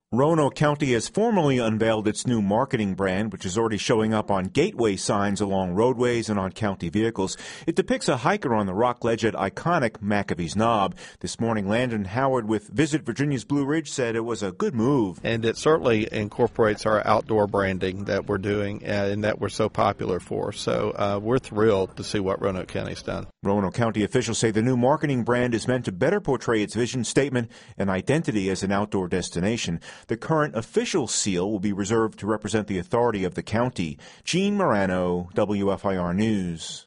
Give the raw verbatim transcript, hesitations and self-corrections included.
Roanoke County has formally unveiled its new marketing brand, which is already showing up on gateway signs along roadways and on county vehicles. It depicts a hiker on the rock ledge at iconic McAfee's Knob. This morning, Landon Howard with Visit Virginia's Blue Ridge said it was a good move. And it certainly incorporates our outdoor branding that we're doing and that we're so popular for. So uh, we're thrilled to see what Roanoke County's done. Roanoke County officials say the new marketing brand is meant to better portray its vision statement and identity as an outdoor destination. The current official seal will be reserved to represent the authority of the county. Gene Morano, W F I R News.